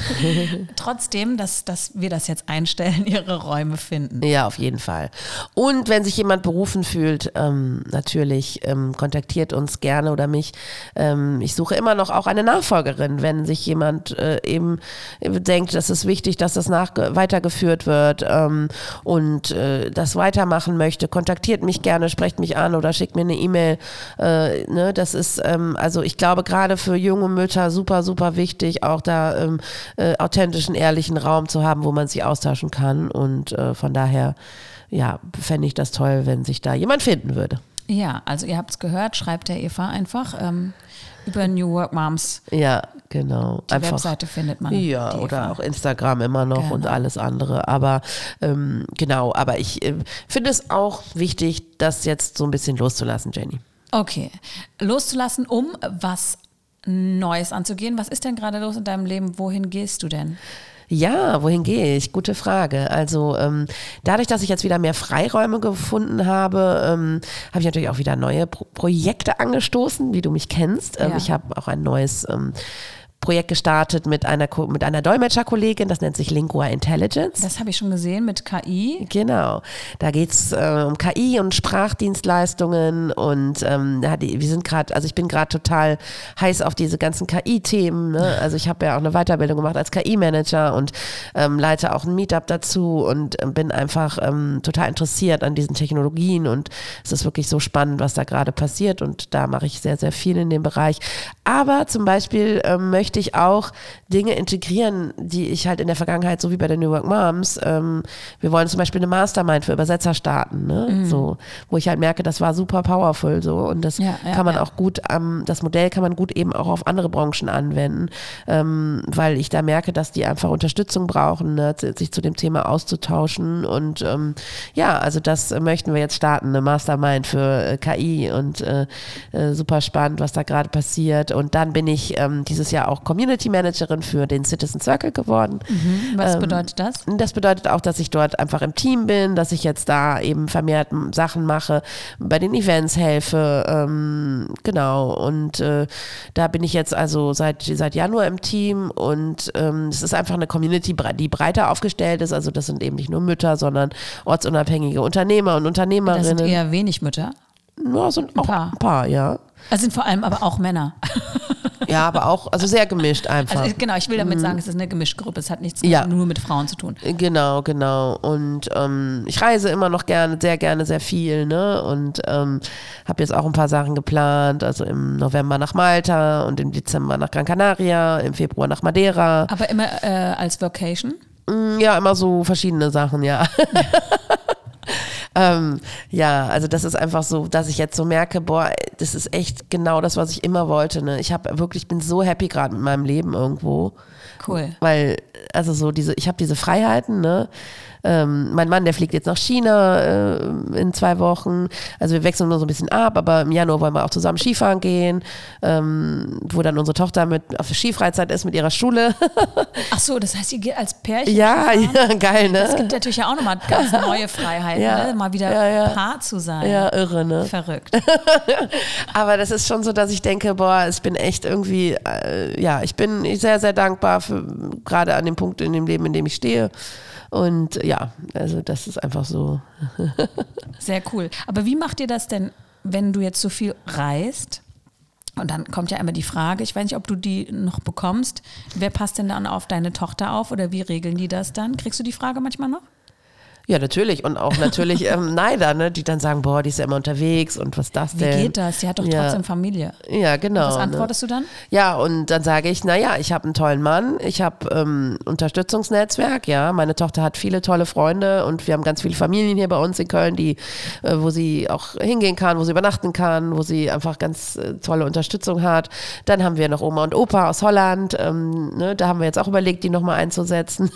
Speaker 1: trotzdem, dass, dass wir das jetzt einstellen, ihre Räume finden.
Speaker 2: Ja, auf jeden Fall. Und wenn sich jemand berufen fühlt, ähm, natürlich ähm, kontaktiert uns gerne oder mich. Ähm, ich suche immer noch auch eine Nachfolgerin, wenn sich jemand äh, eben denkt, das ist wichtig, dass das nach, weitergeführt wird ähm, und äh, das weitermachen möchte. Kontaktiert mich gerne, sprecht mich an oder schickt mir eine E-Mail. Äh, ne, das ist, ähm, also ich glaube gerade für junge Mütter super, super wichtig, auch da ähm, äh, authentischen, ehrlichen Raum zu haben, wo man sich austauschen kann. Und äh, von daher, ja, fände ich das toll, wenn sich da jemand finden würde.
Speaker 1: Ja, also ihr habt es gehört, schreibt der Eva einfach ähm, über New Work Moms.
Speaker 2: Ja, genau.
Speaker 1: Die einfach, Webseite findet man.
Speaker 2: Ja, oder auch Instagram immer noch genau. und alles andere. Aber ähm, genau, aber ich äh, finde es auch wichtig, das jetzt so ein bisschen loszulassen, Jenny.
Speaker 1: Okay, loszulassen, um was Neues anzugehen. Was ist denn gerade los in deinem Leben? Wohin gehst du denn?
Speaker 2: Ja, wohin gehe ich? Gute Frage. Also ähm, dadurch, dass ich jetzt wieder mehr Freiräume gefunden habe, ähm, habe ich natürlich auch wieder neue Pro- Projekte angestoßen, wie du mich kennst. Ähm,
Speaker 1: ja.
Speaker 2: Ich habe auch ein neues ähm, Projekt gestartet mit einer, mit einer Dolmetscherkollegin, das nennt sich Lingua Intelligence.
Speaker 1: Das habe ich schon gesehen mit K I.
Speaker 2: Genau, da geht es äh, um K I und Sprachdienstleistungen und ähm, ja, die, wir sind gerade, also ich bin gerade total heiß auf diese ganzen K I-Themen. Ne? Also ich habe ja auch eine Weiterbildung gemacht als K I-Manager und ähm, leite auch ein Meetup dazu und äh, bin einfach ähm, total interessiert an diesen Technologien und es ist wirklich so spannend, was da gerade passiert und da mache ich sehr, sehr viel in dem Bereich. Aber zum Beispiel ähm, möchte ich auch Dinge integrieren, die ich halt in der Vergangenheit, so wie bei den New Work Moms, ähm, wir wollen zum Beispiel eine Mastermind für Übersetzer starten, ne? Mhm. So, wo ich halt merke, das war super powerful so und das ja, ja, kann man ja. auch gut, ähm, das Modell kann man gut eben auch auf andere Branchen anwenden, ähm, weil ich da merke, dass die einfach Unterstützung brauchen, ne? Sich zu dem Thema auszutauschen und ähm, ja, also das möchten wir jetzt starten, eine Mastermind für äh, K I und äh, äh, super spannend, was da gerade passiert und dann bin ich ähm, dieses Jahr auch auch Community Managerin für den Citizen Circle geworden.
Speaker 1: Mhm. Was
Speaker 2: ähm,
Speaker 1: bedeutet das?
Speaker 2: Das bedeutet auch, dass ich dort einfach im Team bin, dass ich jetzt da eben vermehrt Sachen mache, bei den Events helfe, ähm, genau. Und äh, da bin ich jetzt also seit, seit Januar im Team und ähm, es ist einfach eine Community, die breiter aufgestellt ist. Also das sind eben nicht nur Mütter, sondern ortsunabhängige Unternehmer und Unternehmerinnen.
Speaker 1: Das sind eher wenig Mütter.
Speaker 2: Ja, sind ein auch paar. ein paar, ja.
Speaker 1: Das sind vor allem aber auch Männer.
Speaker 2: Ja, aber auch, also sehr gemischt einfach.
Speaker 1: Also genau, ich will damit sagen, es ist eine gemischte Gruppe, es hat nichts ja. nur mit Frauen zu tun.
Speaker 2: Genau, genau. Und ähm, ich reise immer noch gerne, sehr gerne, sehr viel, ne? Und ähm, habe jetzt auch ein paar Sachen geplant, also im November nach Malta und im Dezember nach Gran Canaria, im Februar nach Madeira.
Speaker 1: Aber immer äh, als Vacation?
Speaker 2: Ja, immer so verschiedene Sachen, ja. Ähm, ja, also das ist einfach so, dass ich jetzt so merke, boah, das ist echt genau das, was ich immer wollte. Ne? Ich habe wirklich, bin so happy gerade mit meinem Leben irgendwo.
Speaker 1: Cool.
Speaker 2: Weil, also so diese, ich habe diese Freiheiten, ne? Ähm, mein Mann, der fliegt jetzt nach China äh, in zwei Wochen. Also wir wechseln nur so ein bisschen ab, aber im Januar wollen wir auch zusammen Skifahren gehen, ähm, wo dann unsere Tochter mit auf der Skifreizeit ist mit ihrer Schule.
Speaker 1: Ach so, das heißt, ihr geht als Pärchen
Speaker 2: Ja, ja, geil, ne?
Speaker 1: Das gibt natürlich ja auch nochmal ganz neue Freiheiten,
Speaker 2: ja,
Speaker 1: ne? Mal wieder
Speaker 2: ja, ja.
Speaker 1: Paar zu sein.
Speaker 2: Ja, irre, ne?
Speaker 1: Verrückt.
Speaker 2: Aber das ist schon so, dass ich denke, boah, ich bin echt irgendwie, äh, ja, ich bin sehr, sehr dankbar für gerade an dem Punkt in dem Leben, in dem ich stehe. Und ja, also das ist einfach so.
Speaker 1: Sehr cool. Aber wie macht ihr das denn, wenn du jetzt so viel reist? Und dann kommt ja immer die Frage, ich weiß nicht, ob du die noch bekommst, wer passt denn dann auf deine Tochter auf oder wie regeln die das dann? Kriegst du die Frage manchmal noch?
Speaker 2: Ja, natürlich. Und auch natürlich ähm, Neider, ne, die dann sagen, boah, die ist ja immer unterwegs und was ist das denn?
Speaker 1: Wie geht das? Die hat doch
Speaker 2: ja.
Speaker 1: trotzdem Familie.
Speaker 2: Ja, genau.
Speaker 1: Und was antwortest
Speaker 2: ne?
Speaker 1: du dann?
Speaker 2: Ja, und dann sage ich, naja, ich habe einen tollen Mann, ich habe ähm, Unterstützungsnetzwerk, ja, meine Tochter hat viele tolle Freunde und wir haben ganz viele Familien hier bei uns in Köln, die, äh, wo sie auch hingehen kann, wo sie übernachten kann, wo sie einfach ganz äh, tolle Unterstützung hat. Dann haben wir noch Oma und Opa aus Holland, ähm, ne, da haben wir jetzt auch überlegt, die nochmal einzusetzen.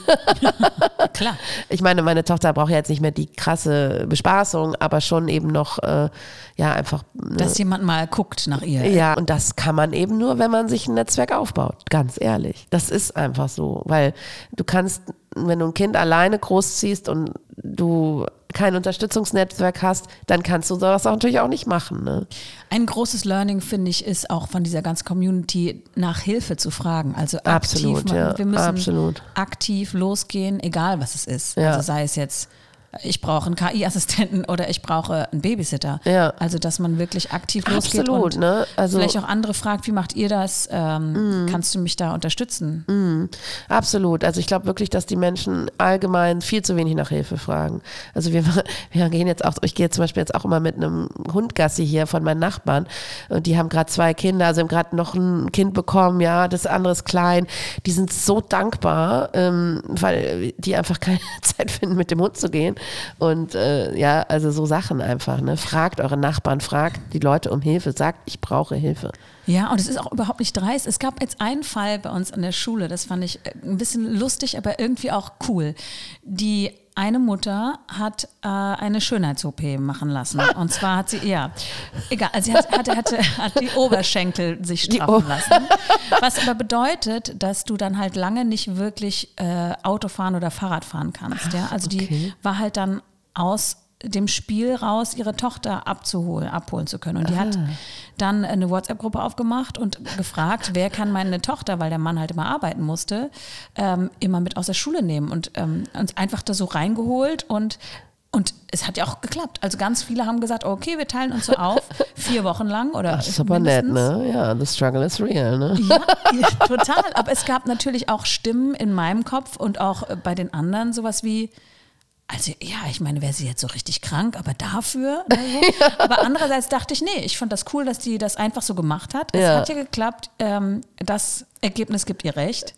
Speaker 1: Klar.
Speaker 2: Ich meine, meine Tochter braucht ja jetzt nicht mehr die krasse Bespaßung, aber schon eben noch, äh, ja, einfach. Ne.
Speaker 1: Dass jemand mal guckt nach ihr.
Speaker 2: Ja, und das kann man eben nur, wenn man sich ein Netzwerk aufbaut, ganz ehrlich. Das ist einfach so, weil du kannst, wenn du ein Kind alleine großziehst und du kein Unterstützungsnetzwerk hast, dann kannst du sowas auch natürlich auch nicht machen. Ne?
Speaker 1: Ein großes Learning, finde ich, ist auch von dieser ganzen Community nach Hilfe zu fragen. Also aktiv,
Speaker 2: absolut,
Speaker 1: man,
Speaker 2: ja,
Speaker 1: wir müssen
Speaker 2: absolut.
Speaker 1: aktiv losgehen, egal was es ist.
Speaker 2: Ja.
Speaker 1: Also sei es jetzt, ich brauche einen K I-Assistenten oder ich brauche einen Babysitter.
Speaker 2: Ja.
Speaker 1: Also dass man wirklich aktiv losgeht
Speaker 2: absolut,
Speaker 1: und
Speaker 2: ne? Also,
Speaker 1: vielleicht auch andere fragt, wie macht ihr das? Ähm, mm. Kannst du mich da unterstützen?
Speaker 2: Mm. Absolut. Also ich glaube wirklich, dass die Menschen allgemein viel zu wenig nach Hilfe fragen. Also wir, wir gehen jetzt auch, ich gehe zum Beispiel jetzt auch immer mit einem Hundgassi hier von meinen Nachbarn und die haben gerade zwei Kinder, also haben gerade noch ein Kind bekommen, ja, das andere ist klein. Die sind so dankbar, ähm, weil die einfach keine Zeit finden, mit dem Hund zu gehen. Und äh, ja, also so Sachen einfach, ne? Fragt eure Nachbarn, fragt die Leute um Hilfe, sagt, ich brauche Hilfe.
Speaker 1: Ja, und es ist auch überhaupt nicht dreist. Es gab jetzt einen Fall bei uns an der Schule, das fand ich ein bisschen lustig, aber irgendwie auch cool. Die eine Mutter hat äh, eine Schönheits-O P machen lassen. Und zwar hat sie, ja, egal, also sie hat, hatte, hatte, hat die Oberschenkel sich straffen lassen. Was aber bedeutet, dass du dann halt lange nicht wirklich äh, Auto fahren oder Fahrrad fahren kannst. Ja? Also die okay. war halt dann aus dem Spiel raus, ihre Tochter abzuholen, abholen zu können. Und die ah. hat dann eine WhatsApp-Gruppe aufgemacht und gefragt, wer kann meine Tochter, weil der Mann halt immer arbeiten musste, ähm, immer mit aus der Schule nehmen und ähm, uns einfach da so reingeholt und Und es hat ja auch geklappt. Also ganz viele haben gesagt, okay, wir teilen uns so auf, vier Wochen lang oder
Speaker 2: das ist aber mindestens. Nett, ne? Ja, the struggle is real, ne?
Speaker 1: Ja, total. Aber es gab natürlich auch Stimmen in meinem Kopf und auch bei den anderen sowas wie, also ja, ich meine, wäre sie jetzt so richtig krank, aber dafür. Oder so. Aber andererseits dachte ich, nee, ich fand das cool, dass die das einfach so gemacht hat. Es
Speaker 2: ja.
Speaker 1: hat ja geklappt, ähm, das Ergebnis gibt ihr recht.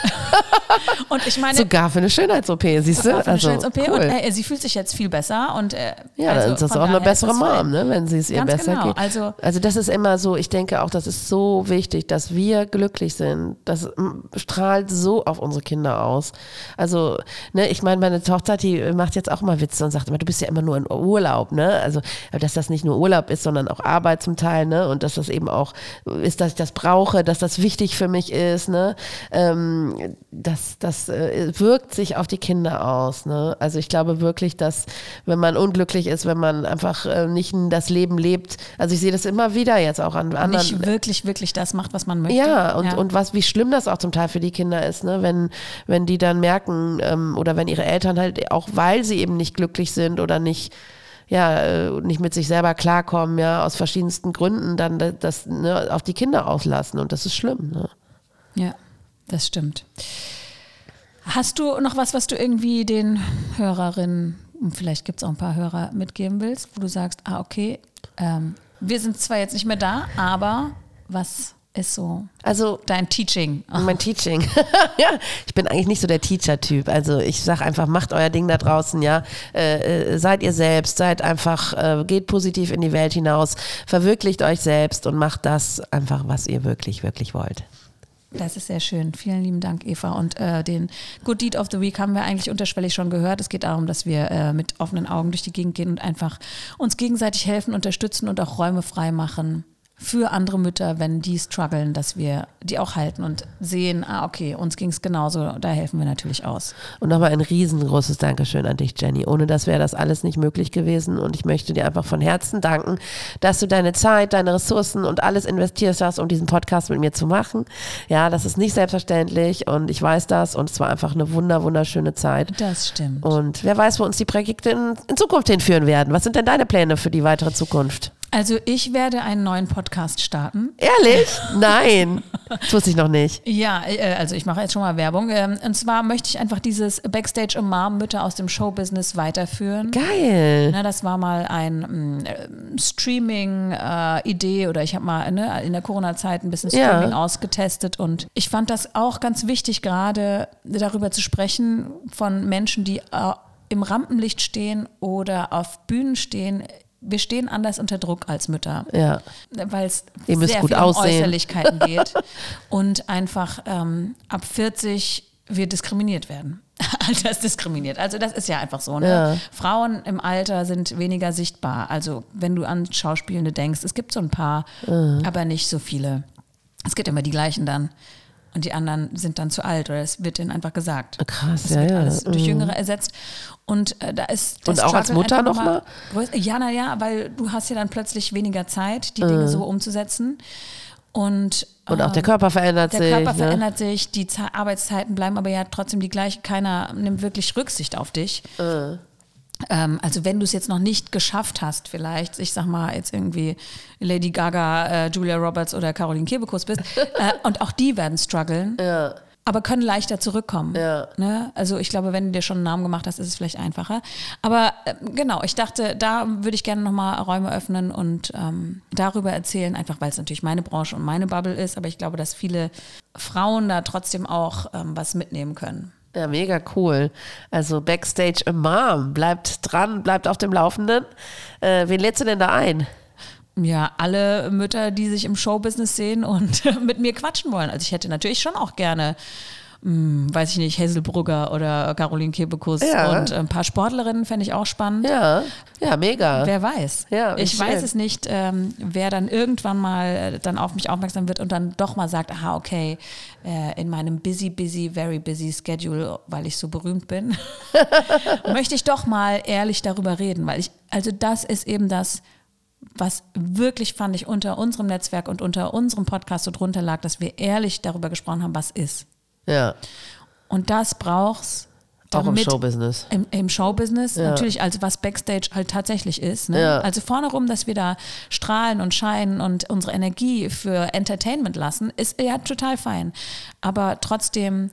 Speaker 1: Und ich meine,
Speaker 2: sogar für eine Schönheits-O P, siehst du?
Speaker 1: Sogar für eine
Speaker 2: also,
Speaker 1: Schönheits-O P
Speaker 2: cool.
Speaker 1: und äh, sie fühlt sich jetzt viel besser. Und, äh,
Speaker 2: ja,
Speaker 1: also
Speaker 2: dann ist das auch eine bessere Mom, ne, wenn sie es ihr besser
Speaker 1: genau.
Speaker 2: geht.
Speaker 1: Also,
Speaker 2: also das ist immer so, ich denke auch, das ist so wichtig, dass wir glücklich sind. Das strahlt so auf unsere Kinder aus. Also, ne, ich meine, meine Tochter, die macht jetzt auch mal Witze und sagt immer, du bist ja immer nur in Urlaub, ne? Also, dass das nicht nur Urlaub ist, sondern auch Arbeit zum Teil, ne? Und dass das eben auch ist, dass ich das brauche, dass das wichtig für mich ist, ne? Ähm, das das äh, wirkt sich auf die Kinder aus, ne? Also ich glaube wirklich, dass wenn man unglücklich ist, wenn man einfach äh, nicht das Leben lebt, also ich sehe das immer wieder jetzt auch an anderen.
Speaker 1: Nicht wirklich, wirklich das macht, was man möchte.
Speaker 2: Ja, und,
Speaker 1: ja.
Speaker 2: und was, wie schlimm das auch zum Teil für die Kinder ist, ne? Wenn, wenn die dann merken, ähm, oder wenn ihre Eltern halt, auch weil sie eben nicht glücklich sind oder nicht, ja, nicht mit sich selber klarkommen, ja, aus verschiedensten Gründen, dann das, ne, auf die Kinder auslassen und das ist schlimm. Ne?
Speaker 1: Ja, das stimmt. Hast du noch was, was du irgendwie den Hörerinnen, und vielleicht gibt es auch ein paar Hörer, mitgeben willst, wo du sagst, ah, okay, ähm, wir sind zwar jetzt nicht mehr da, aber was ist so
Speaker 2: also
Speaker 1: dein Teaching?
Speaker 2: Mein Teaching. Ja, ich bin eigentlich nicht so der Teacher-Typ. Also ich sage einfach, macht euer Ding da draußen, ja. Äh, äh, seid ihr selbst, seid einfach, äh, geht positiv in die Welt hinaus, verwirklicht euch selbst und macht das einfach, was ihr wirklich, wirklich wollt.
Speaker 1: Das ist sehr schön. Vielen lieben Dank, Eva. Und äh, den Good Deed of the Week haben wir eigentlich unterschwellig schon gehört. Es geht darum, dass wir äh, mit offenen Augen durch die Gegend gehen und einfach uns gegenseitig helfen, unterstützen und auch Räume frei machen für andere Mütter, wenn die strugglen, dass wir die auch halten und sehen, ah okay, uns ging es genauso, da helfen wir natürlich aus.
Speaker 2: Und nochmal ein riesengroßes Dankeschön an dich, Jenny. Ohne das wäre das alles nicht möglich gewesen und ich möchte dir einfach von Herzen danken, dass du deine Zeit, deine Ressourcen und alles investiert hast, um diesen Podcast mit mir zu machen. Ja, das ist nicht selbstverständlich und ich weiß das und es war einfach eine wunder, wunderschöne Zeit.
Speaker 1: Das stimmt.
Speaker 2: Und wer weiß, wo uns die Projekte in, in Zukunft hinführen werden. Was sind denn deine Pläne für die weitere Zukunft?
Speaker 1: Also ich werde einen neuen Podcast starten.
Speaker 2: Ehrlich? Nein, das wusste ich noch nicht.
Speaker 1: Ja, also ich mache jetzt schon mal Werbung. Und zwar möchte ich einfach dieses Backstage a Mom Mütter aus dem Showbusiness weiterführen.
Speaker 2: Geil.
Speaker 1: Na, das war mal ein äh, Streaming-Idee äh, oder ich habe mal ne, in der Corona-Zeit ein bisschen Streaming ja. ausgetestet und ich fand das auch ganz wichtig, gerade darüber zu sprechen von Menschen, die äh, im Rampenlicht stehen oder auf Bühnen stehen. Wir stehen anders unter Druck als Mütter,
Speaker 2: ja.
Speaker 1: weil es
Speaker 2: sehr
Speaker 1: viel
Speaker 2: gut
Speaker 1: um
Speaker 2: aussehen.
Speaker 1: Äußerlichkeiten geht und einfach ähm, ab vierzig wir diskriminiert werden. Altersdiskriminiert. Also das ist ja einfach so. Ne?
Speaker 2: Ja.
Speaker 1: Frauen im Alter sind weniger sichtbar. Also wenn du an Schauspielende denkst, es gibt so ein paar, mhm. aber nicht so viele. Es gibt immer die gleichen dann. Und die anderen sind dann zu alt oder es wird denen einfach gesagt.
Speaker 2: Krass,
Speaker 1: das
Speaker 2: ja,
Speaker 1: wird
Speaker 2: ja.
Speaker 1: alles durch
Speaker 2: mhm.
Speaker 1: Jüngere ersetzt. Und äh, da ist
Speaker 2: Und auch als Mutter nochmal?
Speaker 1: Ja, naja, weil du hast ja dann plötzlich weniger Zeit, die Dinge mhm. so umzusetzen. Und,
Speaker 2: und auch der Körper verändert
Speaker 1: der
Speaker 2: sich.
Speaker 1: Der Körper
Speaker 2: ne?
Speaker 1: verändert sich, die Ze- Arbeitszeiten bleiben aber ja trotzdem die gleichen. Keiner nimmt wirklich Rücksicht auf dich.
Speaker 2: Mhm.
Speaker 1: Ähm, also wenn du es jetzt noch nicht geschafft hast, vielleicht, ich sag mal jetzt irgendwie Lady Gaga, äh, Julia Roberts oder Caroline Kebekus bist, äh, und auch die werden strugglen,
Speaker 2: ja.
Speaker 1: aber können leichter zurückkommen.
Speaker 2: Ja.
Speaker 1: Ne? Also ich glaube, wenn du dir schon einen Namen gemacht hast, ist es vielleicht einfacher. Aber äh, genau, ich dachte, da würde ich gerne nochmal Räume öffnen und ähm, darüber erzählen, einfach weil es natürlich meine Branche und meine Bubble ist, aber ich glaube, dass viele Frauen da trotzdem auch ähm, was mitnehmen können.
Speaker 2: Ja, mega cool. Also Backstage a Mom, bleibt dran, bleibt auf dem Laufenden. Äh, wen lädst du denn da ein?
Speaker 1: Ja, alle Mütter, die sich im Showbusiness sehen und mit mir quatschen wollen. Also ich hätte natürlich schon auch gerne, mh, weiß ich nicht, Hazel Brugger oder Caroline Kebekus
Speaker 2: ja.
Speaker 1: und ein paar Sportlerinnen fände ich auch spannend.
Speaker 2: Ja, ja, mega.
Speaker 1: Wer weiß.
Speaker 2: Ja,
Speaker 1: ich
Speaker 2: schön.
Speaker 1: weiß es nicht, ähm, wer dann irgendwann mal dann auf mich aufmerksam wird und dann doch mal sagt, aha, okay, äh, in meinem busy, busy, very busy Schedule, weil ich so berühmt bin, möchte ich doch mal ehrlich darüber reden, weil ich, also das ist eben das, was wirklich, fand ich, unter unserem Netzwerk und unter unserem Podcast so drunter lag, dass wir ehrlich darüber gesprochen haben, was ist.
Speaker 2: Ja.
Speaker 1: Und das brauchst
Speaker 2: auch im Showbusiness.
Speaker 1: Im, im Showbusiness,
Speaker 2: ja.
Speaker 1: natürlich, also was Backstage halt tatsächlich ist. Ne?
Speaker 2: Ja.
Speaker 1: Also vorne rum, dass wir da strahlen und scheinen und unsere Energie für Entertainment lassen, ist ja total fein. Aber trotzdem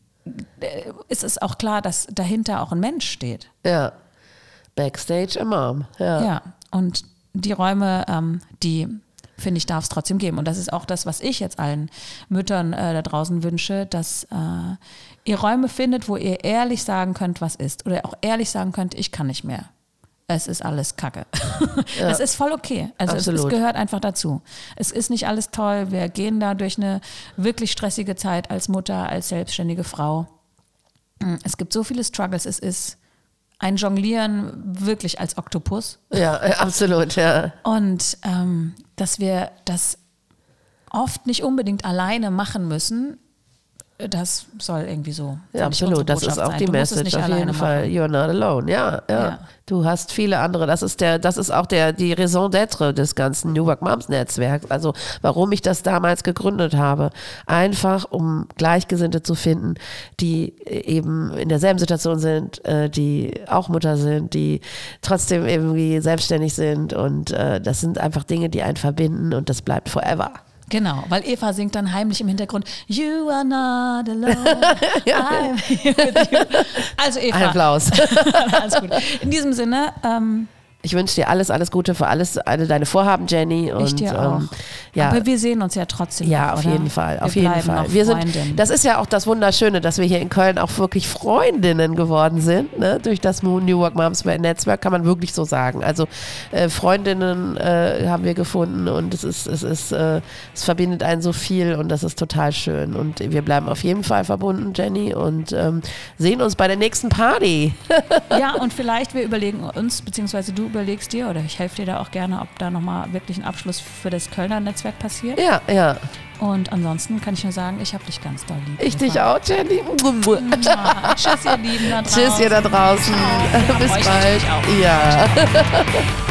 Speaker 1: ist es auch klar, dass dahinter auch ein Mensch steht.
Speaker 2: Ja. Backstage a Mom. Ja.
Speaker 1: Ja, und die Räume, ähm, die, finde ich, darf es trotzdem geben. Und das ist auch das, was ich jetzt allen Müttern äh, da draußen wünsche, dass äh, ihr Räume findet, wo ihr ehrlich sagen könnt, was ist. Oder auch ehrlich sagen könnt, ich kann nicht mehr. Es ist alles Kacke. Ja. Es ist voll okay. Also es, es gehört einfach dazu. Es ist nicht alles toll. Wir gehen da durch eine wirklich stressige Zeit als Mutter, als selbstständige Frau. Es gibt so viele Struggles. Es ist ein Jonglieren wirklich als Oktopus.
Speaker 2: Ja, absolut, ja.
Speaker 1: Und ähm, dass wir das oft nicht unbedingt alleine machen müssen. Das soll irgendwie so.
Speaker 2: Ja, absolut, das ist auch sein. Die Message auf jeden Fall. Machen. You're not alone. Ja, ja, ja. Du hast viele andere. Das ist der, das ist auch der die Raison d'être des ganzen New Work Moms Netzwerks. Also warum ich das damals gegründet habe, einfach um Gleichgesinnte zu finden, die eben in derselben Situation sind, die auch Mutter sind, die trotzdem irgendwie selbstständig sind und das sind einfach Dinge, die einen verbinden und das bleibt forever.
Speaker 1: Genau, weil Eva singt dann heimlich im Hintergrund You are not alone,
Speaker 2: ja.
Speaker 1: I'm here with you. Also Eva.
Speaker 2: Ein Applaus.
Speaker 1: Alles gut. In diesem Sinne, ähm,
Speaker 2: ich wünsche dir alles, alles Gute für alles, alle deine Vorhaben, Jenny. Und,
Speaker 1: ich dir auch.
Speaker 2: Ähm, ja.
Speaker 1: Aber wir sehen uns ja trotzdem.
Speaker 2: Ja,
Speaker 1: noch,
Speaker 2: auf
Speaker 1: oder?
Speaker 2: jeden Fall. Auf
Speaker 1: wir
Speaker 2: jeden Fall. Wir sind, das ist ja auch das Wunderschöne, dass wir hier in Köln auch wirklich Freundinnen geworden sind. Ne? Durch das New Work Moms Netzwerk kann man wirklich so sagen. Also äh, Freundinnen äh, haben wir gefunden und es ist, es ist, äh, es verbindet einen so viel und das ist total schön. Und wir bleiben auf jeden Fall verbunden, Jenny, und ähm, sehen uns bei der nächsten Party.
Speaker 1: Ja, und vielleicht wir überlegen uns, beziehungsweise du überlegst dir oder ich helfe dir da auch gerne, ob da nochmal wirklich ein Abschluss für das Kölner Netzwerk passiert.
Speaker 2: Ja, ja.
Speaker 1: Und ansonsten kann ich nur sagen, ich habe dich ganz doll lieb.
Speaker 2: Ich dich auch, Jenny.
Speaker 1: Tschüss, ihr Lieben da draußen.
Speaker 2: Tschüss, ihr da draußen.
Speaker 1: Ciao.
Speaker 2: Bis
Speaker 1: Euch
Speaker 2: bald.
Speaker 1: auch.
Speaker 2: Ja.